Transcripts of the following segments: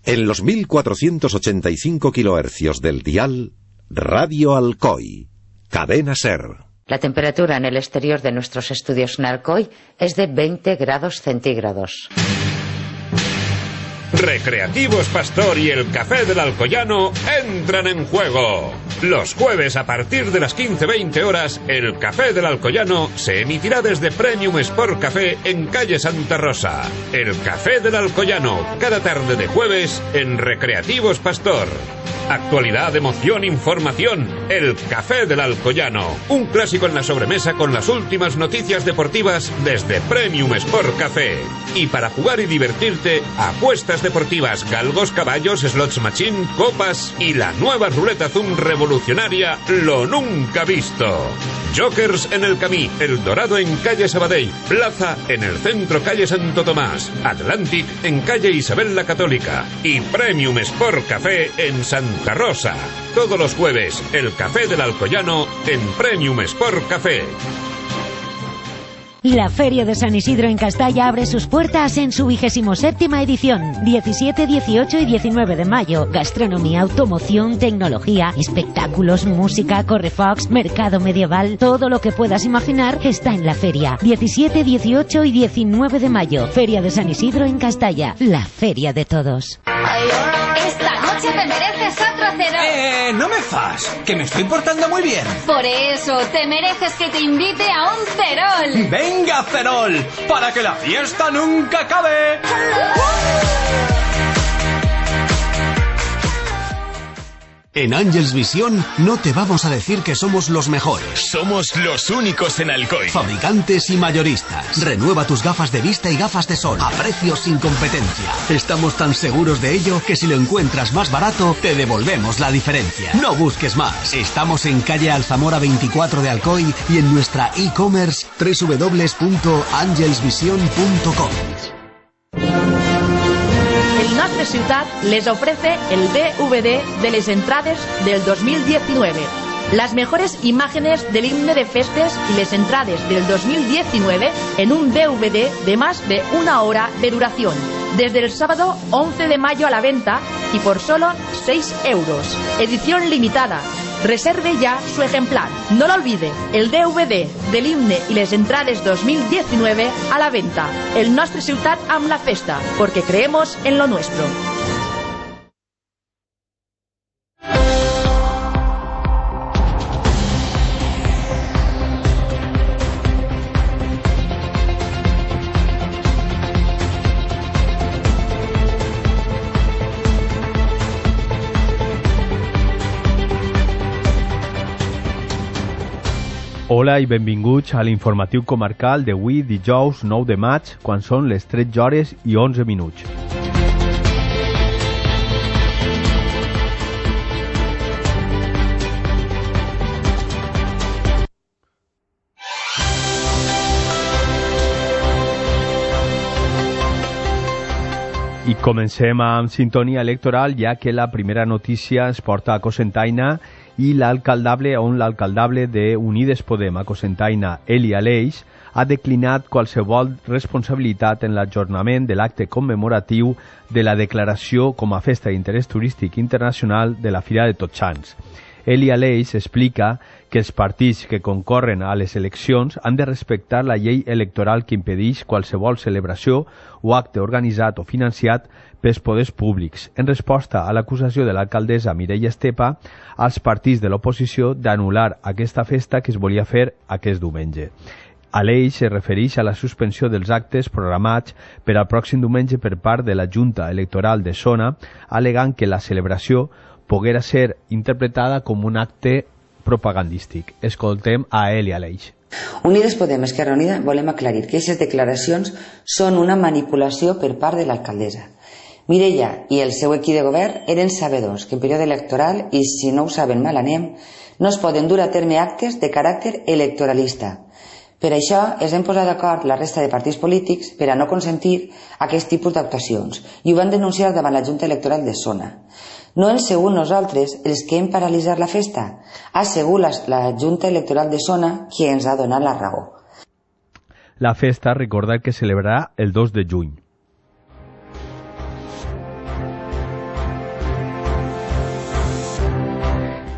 En los 1485 kHz del dial, Radio Alcoy, Cadena Ser. La temperatura en el exterior de nuestros estudios en Alcoy es de 20 grados centígrados. Recreativos Pastor y el Café del Alcoyano entran en juego. Los jueves a partir de las 15:20 horas, el Café del Alcoyano se emitirá desde Premium Sport Café en calle Santa Rosa. El Café del Alcoyano, cada tarde de jueves en Recreativos Pastor. Actualidad, emoción, información. El Café del Alcoyano. Un clásico en la sobremesa con las últimas noticias deportivas desde Premium Sport Café. Y para jugar y divertirte, apuestas deportivas, galgos, caballos, slots machine, copas y la nueva ruleta Zoom revolucionaria, lo nunca visto. Jokers en el Camí, El Dorado en calle Sabadell, Plaza en el centro calle Santo Tomás, Atlantic en calle Isabel la Católica y Premium Sport Café en Santa Rosa. Todos los jueves, el Café del Alcoyano en Premium Sport Café. La Feria de San Isidro en Castalla abre sus puertas en su 27ª edición, 17, 18 y 19 de mayo. Gastronomía, automoción, tecnología, espectáculos, música, correfox, mercado medieval, todo lo que puedas imaginar está en la feria. 17, 18 y 19 de mayo. Feria de San Isidro en Castalla, la feria de todos. Esta noche te mereces otro Cerol. No me fas, que me estoy portando muy bien. Por eso, te mereces que te invite a un Cerol. ¡Venga, Cerol! ¡Para que la fiesta nunca acabe! En Ángels Visión no te vamos a decir que somos los mejores. Somos los únicos en Alcoy. Fabricantes y mayoristas. Renueva tus gafas de vista y gafas de sol a precios sin competencia. Estamos tan seguros de ello que si lo encuentras más barato, te devolvemos la diferencia. No busques más. Estamos en calle Alzamora 24 de Alcoy y en nuestra e-commerce www.angelsvision.com. El Nostre Ciutat les ofrece el DVD de les entrades del 2019. Las mejores imágenes del himne de festes y les entrades del 2019 en un DVD de más de 1 hora de duración. Desde el sábado 11 de mayo a la venta y por solo 6 euros. Edición limitada. Reserve ya su ejemplar. No lo olvide, el DVD del himne y les entrades 2019 a la venta. El Nostre Ciutat amb la festa, porque creemos en lo nuestro. Hola i benvinguts a l'informatiu comarcal d'avui dijous 9 de maig, quan són les 13 hores i 11 minuts. I comencem amb sintonia electoral, ja que la primera notícia es porta a Cocentaina i l'alcaldable de Unides Podem a Cocentaina, Eli Aleix, ha declinat qualsevol responsabilitat en l'ajornament de l'acte commemoratiu de la declaració com a festa d'interès turístic internacional de la Fira de Tots Sants. Eli Aleix explica que els partits que concorren a les eleccions han de respectar la llei electoral que impedeix qualsevol celebració o acte organitzat o financiat pels poders públics, en resposta a l'acusació de l'alcaldessa Mireia Estepa als partits de l'oposició d'anul·lar aquesta festa que es volia fer aquest diumenge. Aleix es refereix a la suspensió dels actes programats per al pròxim diumenge per part de la Junta Electoral de Zona, alegant que la celebració poguera ser interpretada com un acte propagandístic. Escoltem a Eli Aleix. Unides Podem, Esquerra Unida, volem aclarir que aquestes declaracions són una manipulació per part de l'alcaldessa. Mireia i el seu equip de govern eren sabedors que en període electoral, i si no ho saben mal anem, no es poden dur a terme actes de caràcter electoralista. Per això es van posar d'acord la resta de partits polítics per a no consentir aquest tipus d'actuacions i ho van denunciar davant la Junta Electoral de Zona. No hem sigut nosaltres els que hem paralitzat la festa, ha sigut la Junta Electoral de Zona qui ens ha donat la raó. La festa, recordar que celebrarà el 2 de juny.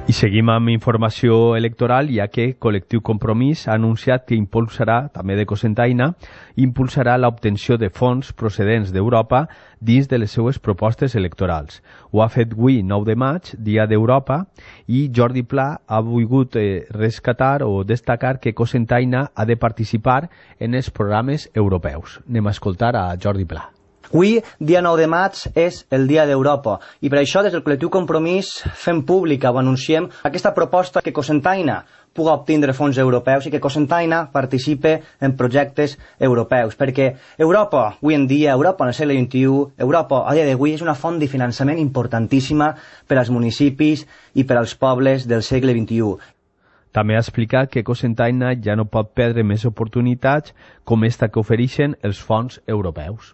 I seguim amb informació electoral, ja que Col·lectiu Compromís ha anunciat que impulsarà, també de Cocentaina, l'obtenció de fons procedents d'Europa dins de les seues propostes electorals. Ho ha fet avui, 9 de maig, Dia d'Europa, i Jordi Pla ha volgut rescatar o destacar que Cocentaina ha de participar en els programes europeus. Anem a escoltar a Jordi Pla. Avui, dia 9 de maig, és el Dia d'Europa i per això des del Col·lectiu Compromís fem pública o anunciem aquesta proposta que Cocentaina pugui obtindre fons europeus i que Cocentaina participe en projectes europeus, perquè Europa, avui en dia, Europa en el segle XXI, Europa a dia d'avui és una font de finançament importantíssima per als municipis i per als pobles del segle XXI. També ha explicat que Cocentaina ja no pot perdre més oportunitats com esta que ofereixen els fons europeus.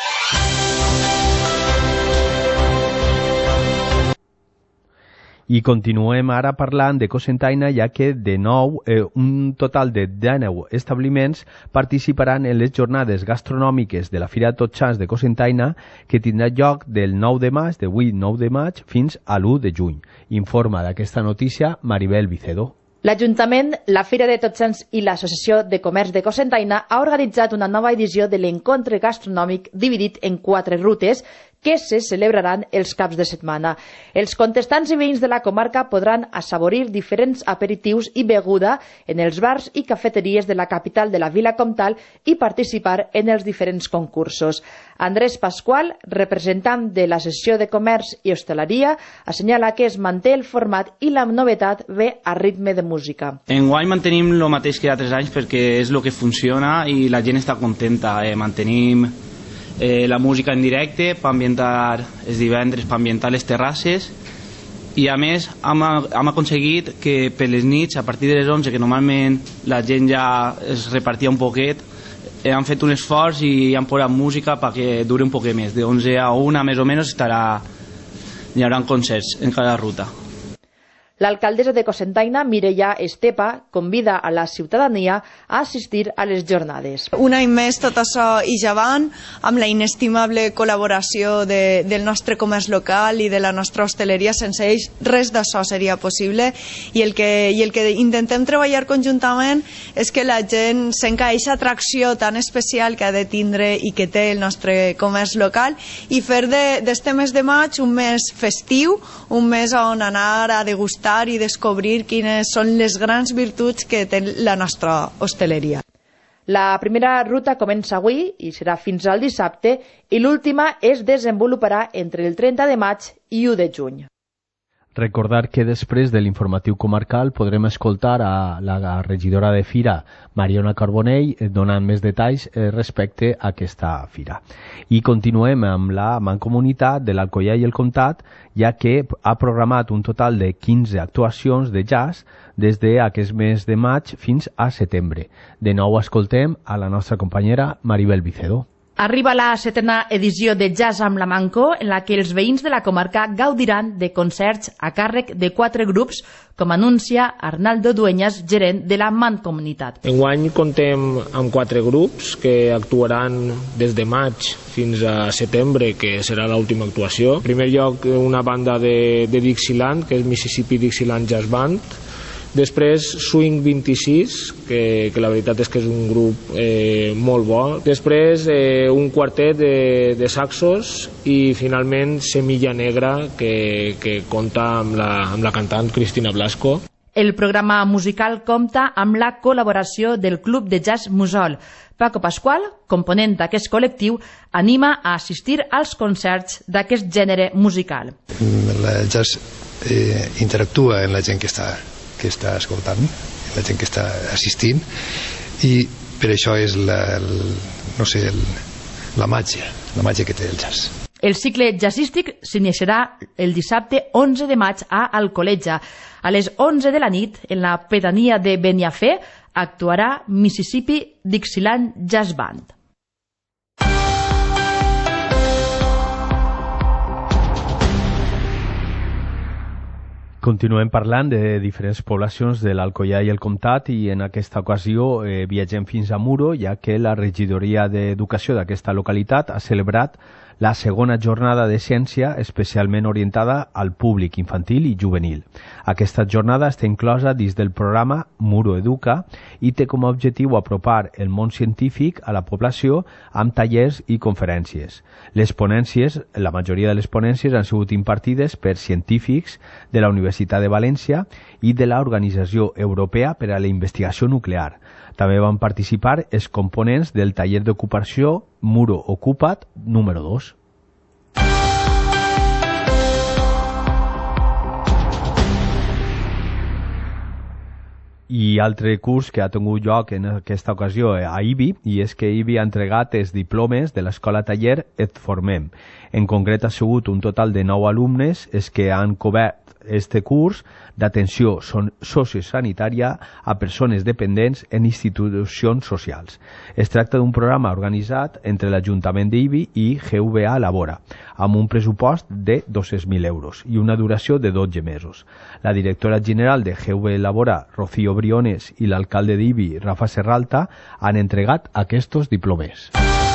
I continuem ara parlant de Cocentaina, ja que de nou un total de 19 establiments participaran en les jornades gastronòmiques de la Fira de Tots Sants de Cocentaina, que tindrà lloc del 9 de maig, d'avui 9 de maig, fins a l'1 de juny. Informa d'aquesta notícia Maribel Vicedo. L'Ajuntament, la Fira de Tots Sants i l'Associació de Comerç de Cocentaina ha organitzat una nova edició de l'encontre gastronòmic dividit en 4 rutes que se celebraran els caps de setmana. Els contestants i veïns de la comarca podran assaborir diferents aperitius i beguda en els bars i cafeteries de la capital de la Vila Comtal i participar en els diferents concursos. Andrés Pasqual, representant de l'Associació de Comerç i Hostaleria, assenyala que es manté el format i la novetat ve a ritme de música. Enguany mantenim el mateix que altres anys perquè és el que funciona i la gent està contenta. Mantenim la música en directe per ambientar els divendres, per ambientar les terrasses, i a més hem aconseguit que per les nits, a partir de les 11, que normalment la gent ja es repartia un poquet, han fet un esforç i han posat música perquè duri un poquet més. De 11 a 1 més o menys hi haurà concerts en cada ruta. L'alcaldessa de Cocentaina, Mireia Estepa, convida a la ciutadania a assistir a les jornades. Un any més tot això i javant, amb la inestimable col·laboració del nostre comerç local i de la nostra hostaleria. Sense ells res d'això seria possible i el que intentem treballar conjuntament és que la gent sent aquesta atracció tan especial que ha de tindre i que té el nostre comerç local i fer d'este mes de maig un mes festiu, un mes on anar a degustar i descobrir quines són les grans virtuts que té la nostra hostaleria. La primera ruta comença avui i serà fins al dissabte i l'última es desenvoluparà entre el 30 de maig i 1 de juny. Recordar que després de l'informatiu comarcal podrem escoltar a la regidora de Fira, Mariona Carbonell, donant més detalls respecte a aquesta fira. I continuem amb la Mancomunitat de l'Alcoià i el Comtat, ja que ha programat un total de 15 actuacions de jazz des d'aquest mes de maig fins a setembre. De nou escoltem a la nostra companyera Maribel Vicedo. Arriba la 7ª edició de Jazz amb la Manco, en la que els veïns de la comarca gaudiran de concerts a càrrec de 4 grups, com anuncia Arnaldo Dueñas, gerent de la Mancomunitat. Enguany contem amb 4 grups que actuaran des de maig fins a setembre, que serà l'última actuació. En primer lloc, una banda de Dixieland, que és Mississippi Dixieland Jazz Band. Després Swing 26, que la veritat és que és un grup molt bo. Després un quartet de saxos i finalment Semilla Negra, que compta amb la cantant Cristina Blasco. El programa musical compta amb la col·laboració del Club de Jazz Musol. Paco Pasqual, component d'aquest col·lectiu, anima a assistir als concerts d'aquest gènere musical. El jazz interactua amb la gent que està escoltant, la gent que està assistint, i per això és la màgia que té el jazz. El cicle jazzístic s'iniciarà el dissabte 11 de maig a Alcoletge. A les 11 de la nit, en la pedania de Beniafé, actuarà Mississippi Dixieland Jazz Band. Continuem parlant de diferents poblacions de l'Alcoià i el Comtat i en aquesta ocasió viatgem fins a Muro, ja que la regidoria d'Educació d'aquesta localitat ha celebrat la segona jornada de ciència especialment orientada al públic infantil i juvenil. Aquesta jornada està inclosa dins del programa Muro Educa i té com a objectiu apropar el món científic a la població amb tallers i conferències. Les ponències, la majoria de les ponències han sigut impartides per científics de la Universitat de València i de l'Organització Europea per a la Investigació Nuclear. També van participar els components del taller d'ocupació Muro Ocupat número 2. I altre curs que ha tingut lloc en aquesta ocasió a IBI, i és que IBI ha entregat els diplomes de l'escola taller Et Formem. En concret ha sigut un total de 9 alumnes els que han cobert este curs d'atenció sociosanitària a persones dependents en institucions socials. Es tracta d'un programa organitzat entre l'Ajuntament d'IBI i GVA Labora, amb un pressupost de 200.000 euros i una duració de 12 mesos. La directora general de GVA Labora, Rocío Briones, i l'alcalde d'IBI, Rafa Serralta, han entregat aquests diplomes.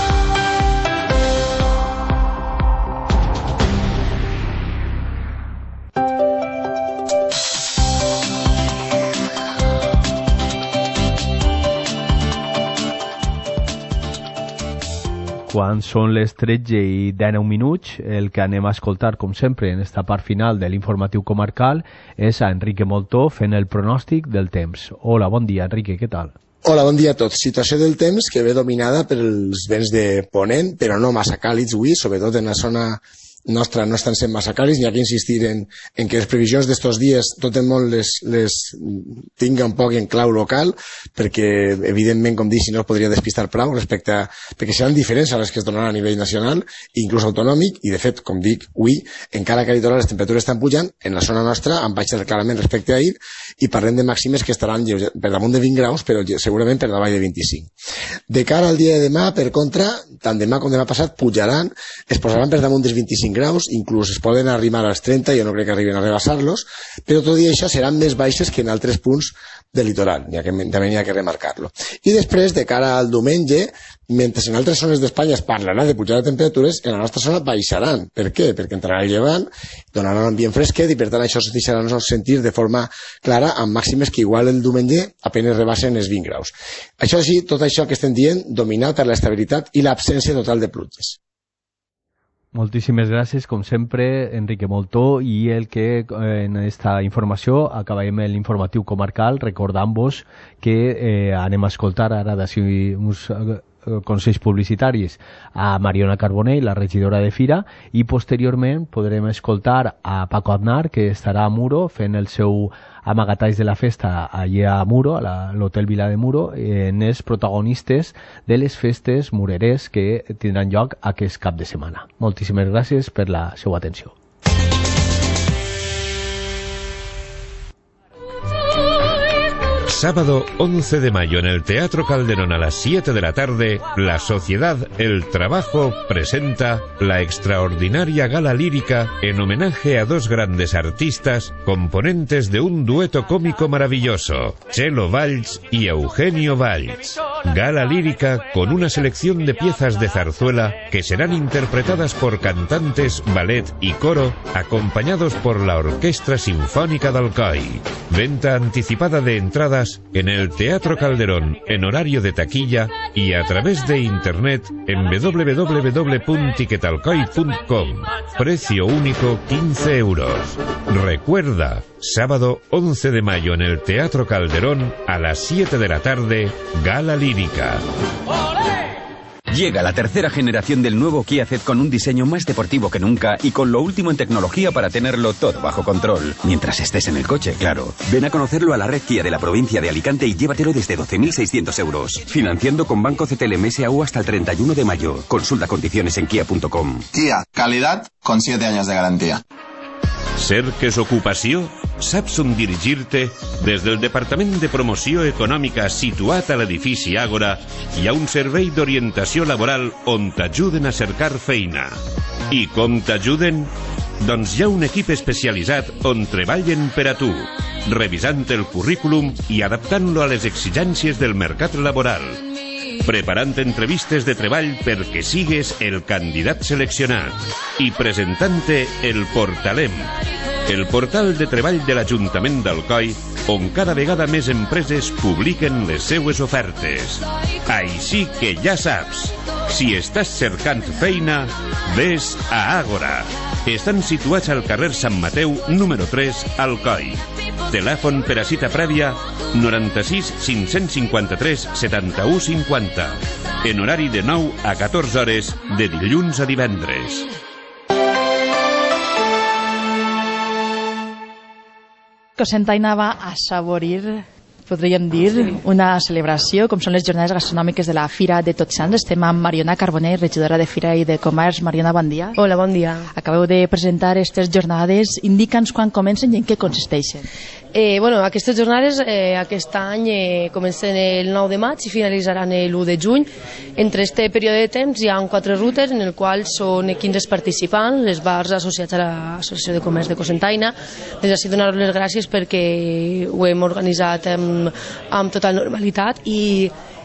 Quan són les 13 i 19 minuts, el que anem a escoltar, com sempre, en esta part final de l'informatiu comarcal, és a Enrique Moltó fent el pronòstic del temps. Hola, bon dia, Enrique, què tal? Hola, bon dia a tots. Situació del temps que ve dominada pels vents de ponent, però no massa càlids avui, sobretot en la zona nostra no estan sent massa càlids. N'hi ha que insistir en que les previsions d'estos dies tot el món les tinga un poc en clau local, perquè evidentment, com dic, si no es podria despistar prou respecte a... perquè seran diferents a les que es donaran a nivell nacional, inclús autonòmic, i de fet, com dic, avui, encara que a litoral les temperatures estan pujant, en la zona nostra han baixat clarament respecte a ahir, i parlem de màximes que estaran per damunt de 20 graus, però segurament per davall de 25. De cara al dia de demà, per contra, tant demà com demà passat pujaran, es posaran per damunt dels 25 graus, inclús es poden arrimar als 30, jo no crec que arribin a rebassar-los, però tot i això seran més baixes que en altres punts del litoral, també n'hi ha que remarcar-lo. I després, de cara al diumenge, mentre en altres zones d'Espanya es parlarà de pujada de temperatures, en la nostra zona baixaran. Per què? Perquè entrarà el llevant, donaran un ambient fresquet i per tant això es deixarà sentir de forma clara amb màximes que igual el diumenge apenas rebassen els 20 graus. Això sí, tot això que estem dient, dominat per l'estabilitat i l'absència total de pluges. Moltíssimes gràcies, com sempre, Enrique Moltó, i el que en esta informació acabem l'informatiu comarcal recordant-vos que anem a escoltar ara d'ací uns consells publicitaris a Mariona Carbonell, la regidora de Fira, i posteriorment podrem escoltar a Paco Aznar, que estarà a Muro fent el seu amagatalls de la festa allà a Muro, a l'Hotel Vila de Muro, en els protagonistes de les festes murerers que tindran lloc aquest cap de setmana. Moltíssimes gràcies per la seva atenció. Sábado 11 de mayo en el Teatro Calderón a las 7 de la tarde, la Sociedad El Trabajo presenta la extraordinaria gala lírica en homenaje a dos grandes artistas, componentes de un dueto cómico maravilloso, Chelo Valls y Eugenio Valls. Gala lírica con una selección de piezas de zarzuela que serán interpretadas por cantantes, ballet y coro, acompañados por la Orquestra Sinfónica de Alcoy. Venta anticipada de entradas en el Teatro Calderón en horario de taquilla y a través de internet en www.tiquetalcoy.com. Precio único 15 euros. Recuerda, sábado 11 de mayo en el Teatro Calderón a las 7 de la tarde, gala lírica. Llega la tercera generación del nuevo Kia Ceed con un diseño más deportivo que nunca y con lo último en tecnología para tenerlo todo bajo control. Mientras estés en el coche, claro. Ven a conocerlo a la red Kia de la provincia de Alicante y llévatelo desde 12.600 euros. Financiando con Banco CTLM SAU hasta el 31 de mayo. Consulta condiciones en kia.com. Kia, calidad con 7 años de garantía. Cerques Ocupació? Saps on dirigir-te? Des del Departament de Promoció Econòmica situat a l'edifici Àgora hi ha un servei d'orientació laboral on t'ajuden a cercar feina. I com t'ajuden? Doncs hi ha un equip especialitzat on treballen per a tu, revisant el currículum i adaptant-lo a les exigències del mercat laboral. preparant entrevistes de treball perquè sigues el candidat seleccionat i presentant-te el Portalem, el portal de treball de l'Ajuntament d'Alcoi, on cada vegada més empreses publiquen les seues ofertes. Així que ja saps, si estàs cercant feina, ves a Àgora. Estan situats al carrer Sant Mateu, número 3, Alcoi. Telèfon per a cita prèvia 96 553 71 50. En horari de 9 a 14 hores de dilluns a divendres. Cocentaina va assaborir, podríem dir, una celebració, com són les jornades gastronòmiques de la Fira de Tots Sants. Estem amb Mariona Carboner, regidora de Fira i de Comerç. Mariona, bon dia. Hola, bon dia. Acabeu de presentar aquestes jornades. Indica'ns quan comencen i en què consisteixen. Aquestes jornades aquest any comencen el 9 de maig i finalitzaran l'1 de juny. Entre este període de temps hi ha 4 rutes en el qual són 15 participants, les bars associats a l'Associació de Comerç de Cocentaina. Les així donar les gràcies perquè ho hem organitzat amb total normalitat i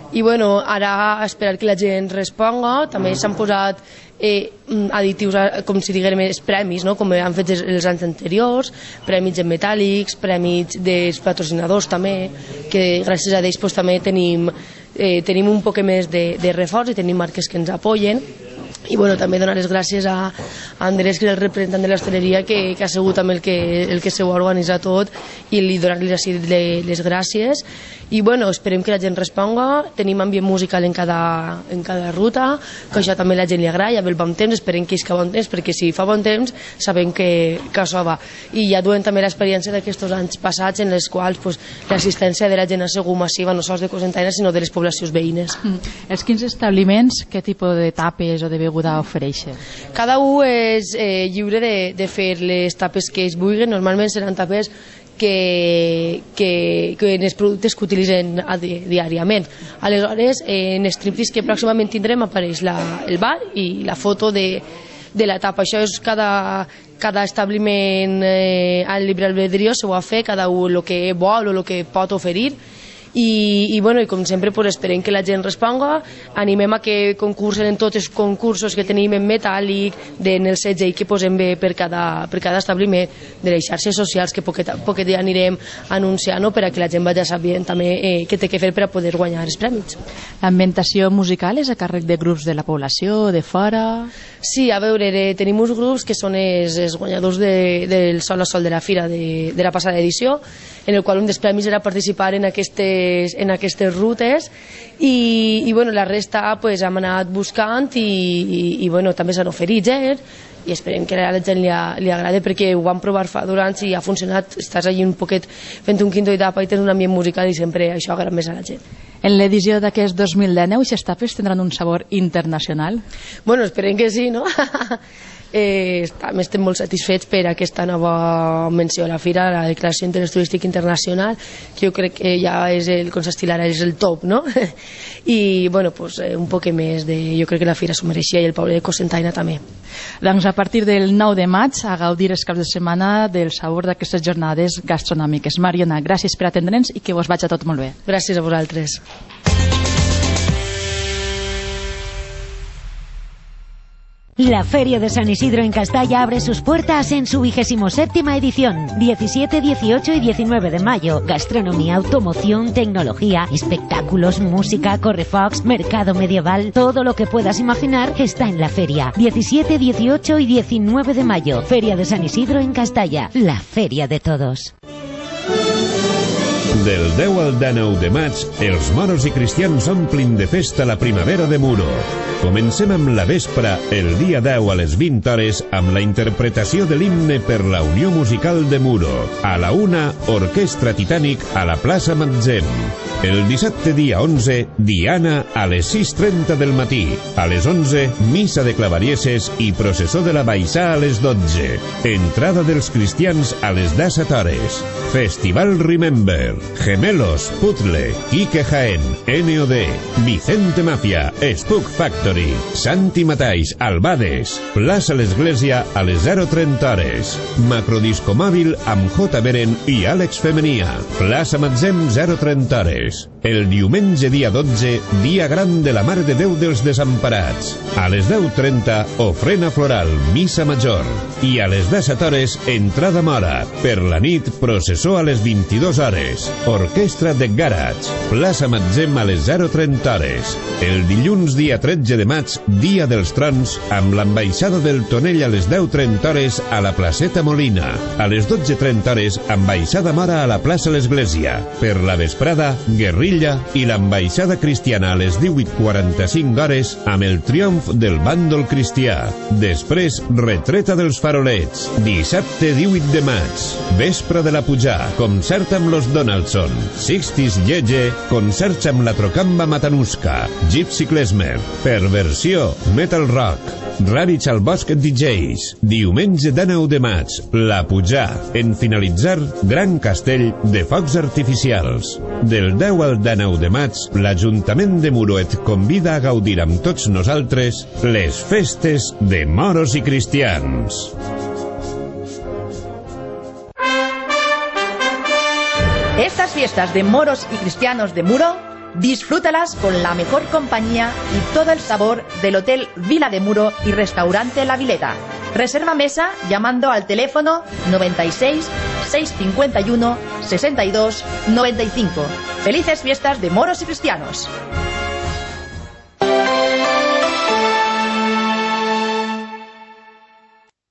ara esperar que la gent responga. També s'han posat additius, com si diguem, els premis, no? Com han fet els anys anteriors, premis en metàl·lics, premis dels patrocinadors també, que gràcies a ells també tenim un poc més de reforç i tenim marques que ens apoyen. I també donar les gràcies a Andrés, que és el representant de l'hostaleria, que ha sigut també el que s'ho ha organitzat tot, i li donar-li les gràcies. I esperem que la gent responga. Tenim ambient musical en cada ruta, que això també la gent li agrada. Hi ha el bon temps, esperem que hi ha bon temps, perquè si fa bon temps sabem que això va. I ja duem també l'experiència d'aquests anys passats en les quals l'assistència de la gent ha sigut massiva, no sols de Cocentaina sinó de les poblacions veïnes. Els 15 establiments, què tipus de tapes o de beguda ofereixen? Cada un és lliure de fer les tapes que ells vulguin. Normalment seran tapes que en els productes que utilitzen diàriament. Aleshores, en els striptease que pròximament tindrem apareix el bar i la foto de la tapa. Això és cada establiment al llibre albedrío s'ho va fer, cada un el que vol o el que pot oferir. I com sempre esperem que la gent responga. Animem a que concursen en tots els concursos que tenim en metàl·lic, en el setge que posem bé per cada establiment, de les xarxes socials que poquet ja anirem anunciant, per a que la gent vagi sabent també què té que fer per a poder guanyar els prèmits. L'ambientació musical és a càrrec de grups de la població, de fora? Sí, a veure, tenim uns grups que són els guanyadors del Sol a Sol de la Fira de la passada edició, en el qual un dels premis era participar en aquestes rutes i la resta hem anat buscant i també s'han oferit gent i esperem que a la gent li agrada, perquè ho vam provar fa 2 anys i ha funcionat. Estàs allà un poquet fent un quinto i tapa i tens un ambient musical i sempre això agrada més a la gent. En l'edició d'aquest 2019 aquestes tapes tindran un sabor internacional? Esperem que sí, no? També estem molt satisfets per aquesta nova menció a la Fira, la declaració d'interès turístic internacional, que jo crec que ja és com s'estila ara, és el top, no? I un poc més jo crec que la Fira s'ho mereixia i el poble de Cocentaina també. Doncs a partir del 9 de maig a gaudir els caps de setmana del sabor d'aquestes jornades gastronòmiques. Mariona, gràcies per atendre'ns i que vos vagi tot molt bé. Gràcies a vosaltres. La Feria de San Isidro en Castalla abre sus puertas en su 27ª edición, 17, 18 y 19 de mayo. Gastronomía, automoción, tecnología, espectáculos, música, correfox, mercado medieval, todo lo que puedas imaginar está en la feria. 17, 18 y 19 de mayo. Feria de San Isidro en Castalla, la feria de todos. Del 10 al 19 de maig, els moros i cristians omplin de festa la primavera de Muro. Comencem amb la vespra, el dia 10 a les 20 hores, amb la interpretació de l'himne per la Unió Musical de Muro. A la 1, Orquestra Titànic a la plaça Matzem. El dissabte dia 11, Diana a les 6:30 del matí. A les 11, missa de clavarieses i processó de la Baixà a les 12. Entrada dels cristians a les 17 hores. Festival Remember. Gemelos, Puzzle, Quique Jaén, NOD, Vicente Mafia, Spook Factory, Santi Matais, Albades, Plaça l'Església a les 0:30 hores. Macrodisco mòbil amb J. Beren i Àlex Femenia. Plaça Matzem 0:30 hores. El diumenge dia 12, dia gran de la Mare de Déu dels Desemparats. A les 10:30, ofrena floral, missa major. I a les 17 hores, entrada mora. Per la nit, processó a les 22 hores. Orquestra de Garage. Plaça Matzem a les 0:30 hores. El dilluns dia 13 de maig, dia dels trons, amb l'ambaixada del Tonell a les 10:30 hores a la placeta Molina. A les 12:30 hores, ambaixada mora a la plaça l'Església. Per la vesprada, guerrilla i l'ambaixada cristiana a les 18:45 hores amb el triomf del bàndol cristià. Després, retreta dels farolets. Dissabte 18 de maig, vespre de la Pujà, concert amb los Donaldson. Sixties Yeye, concerts amb la Trocamba Matanuska. Gypsy Klezmer. Perversió, Metal Rock. Ravage al Bosc DJs. Diumenge 19 de maig, la Pujà. En finalitzar, gran castell de focs artificials. Del 10 al 19 de maig, l'Ajuntament de Muro et convida a gaudir amb tots nosaltres les festes de moros i cristians. Estas fiestas de moros y cristianos de Muro, disfrútalas con la mejor compañía y todo el sabor del Hotel Vila de Muro y Restaurante La Vileta. Reserva mesa llamando al teléfono 96 651 62 95. Felices fiestas de moros y cristianos.